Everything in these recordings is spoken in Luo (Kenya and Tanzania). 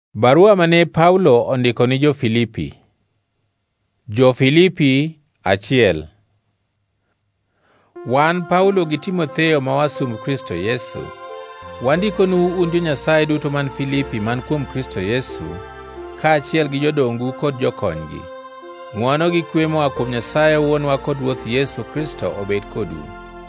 Barua mane Paulo ondiko ni Jo-Filipi. Jo-Filipi 1. Wan Paulo gi Timotheo ma wasumb Kristo Yesu, wandikonu un jo-Nyasaye duto man Filipi man kuom Kristo Yesu, kaachiel gi jodongu kod jokonygi. Ng'wono gi kwe moa kuom Nyasaye Wuonwa kod Ruoth Yesu Kristo obed kodu.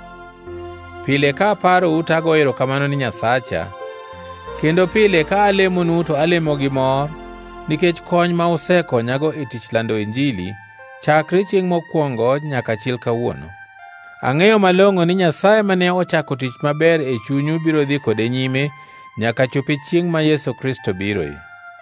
Pile ka aparou to ago erokamano ni Nyasacha, kendo pile ka alemonu to alemo gi mor, nikech kony ma usekonyago e tich lando Injili chakre chiengʼ mokwongo nyaka chil kawuono. Ang'eyo malong'o ni Nyasaye mane ochako tich maber e chunyu biro dhi kode nyime nyaka chope chiengʼ ma Yesu Kristo biroe.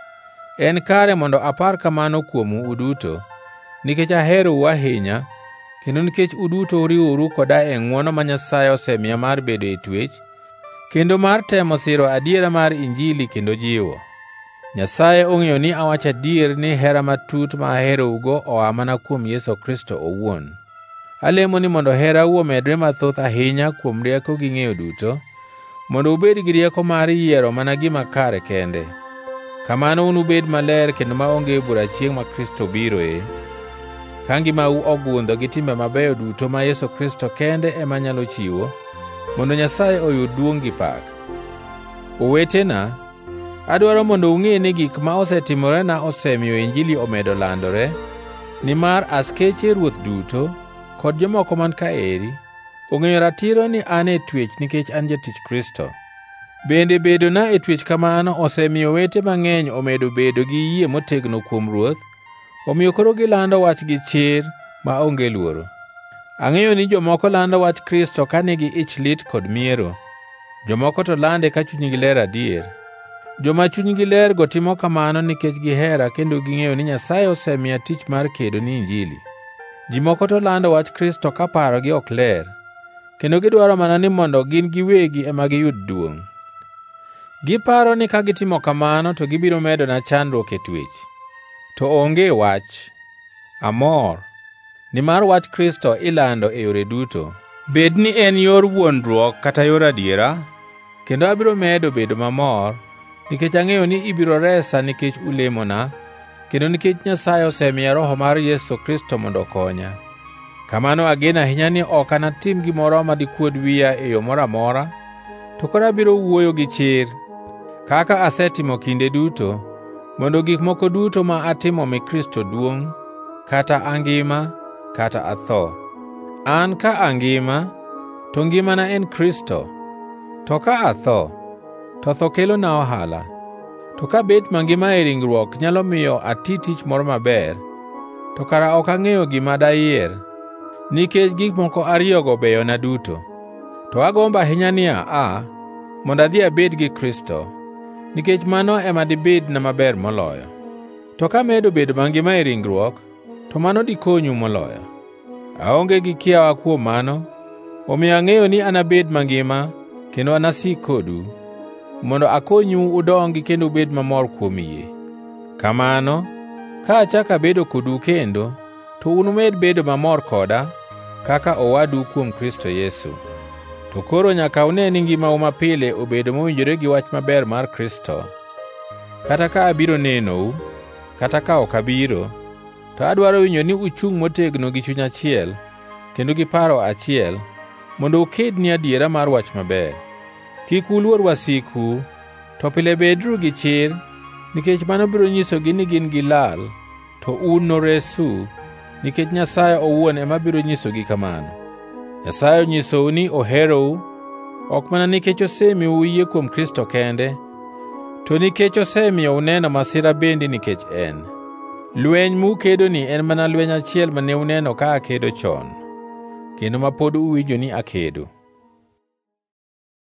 En kare mondo apar kamano kuomu uduto, nikech aherou ahinya, kendo nikech uduto uriworu koda e ng'wono ma Nyasaye osemiya mar bedo e twech, kendo mar temo siro adiera mar Injili kendo jiwo. Nyasaye ong'eyo ni awacho adier ni hera matut ma aherougo oa mana kuom Yesu Kristo owuon. Alemo ni mondo herau omedre mathoth ahinya kuom rieko gi ng'eyo duto, mondo ubed gi rieko mar yiero mana gima kare kende. Kamano unubed maler kendo maonge bura chiengʼ ma Kristo biroe, ka ngimau ogundho gi timbe mabeyo duto ma Yesu Kristo kende ema nyalo chiwo, mondo Nyasaye oyud duongʼ gi pak. Owetena, adwaro mondo ung'e ni gik ma osetimorena osemiyo Injili omedo landore, nimar askeche Ruoth duto kod jomoko man kaeri ong'eyo ratiro ni an e twech nikech an jatich Kristo. Bende bedona e twech kamano osemiyo wete mang'eny omedo bedo gi yie motegno kuom Ruoth, omiyo koro gilando wach gi chir ma onge luoro. Ang'eyo ni jomoko lando wach Kristo ka nigi ich lit kod miero, jomoko to lande ka chunygi ler adier. Joma chunygi ler go timo kamano nikech gihera kendo ging'eyo ni Nyasaye osemiya tich mar kedo ni Injili. Ji moko to lando wach Kristo ka parogi ok ler, kendo gidwaro mana ni mondo gin giwegi ema giyud duongʼ. Giparo ni ka gitimo kamano to gibiro medona chandruok e twech. To onge wach. Amor, nimar wach Kristo ilando e yore duto, bed ni en yor wuondruok kata yor adiera, kendo abiro medo bedo mamor, nikech ang'eyo ni ibiro resa nikech ulemona, kendo nikech Nyasaye osemiya Roho mar Yesu Kristo mondo okonya. Kamano ageno ahinya ni ok anatim gimoro madikuod wiya e yo moro amora, to koro abiro wuoyo gi chir, kaka asetimo kinde duto, mondo gik moko duto ma atimo mi Kristo duongʼ, kata angima, kata atho. An ka angima, to ngimana en Kristo, to ka atho, to tho kelona ohala. To ka bet mangima e ringruok nyalo miyo ati tich moro maber, to kara ok ang'eyo gima dayier, nikech gik moko ariyogo beyona duto. To agombo ahinya ni mondo adhi abed gi Kristo, nikech mano ema dibedna maber moloyo. To ka medo bedo mangima e ringruok, to mano dikonyu moloyo. Aonge gi kiawa kuom mano, omiyo ang'eyo ni anabed mangima kendo anasik kodu, mondo akonyu udongi kendo ubed mamor kuom yie. Kamano, ka achako abedo kodu kendo, to unumed bedo mamor koda kaka owadu kuom Kristo Yesu. To koro nyaka une ni ngimau mapile obedo mowinjore gi wach maber mar Kristo. Kata ka abiro nenou, kata ka ok abiro, to adwaro winjo ni uchung' motegno gi chuny achiel, kendo gi paro achiel, mondo uked ni adiera mar wach maber. Kik uluor wasiku, to pile bedru gi chir, nikech mano biro nyisogi ni gin gi lal, to un noresu, nikech Nyasaye owuon ema biro nyisogi kamano. Nyasaye onyisou ni oherou, ok mana nikech osemiyou yie kuom Kristo kende, to nikech osemiyo uneno masira bende nikech en. Lweny mukedoni en mana lweny achiel mane uneno ka akedo chon, kendo ma pod uwinjo ni akedo.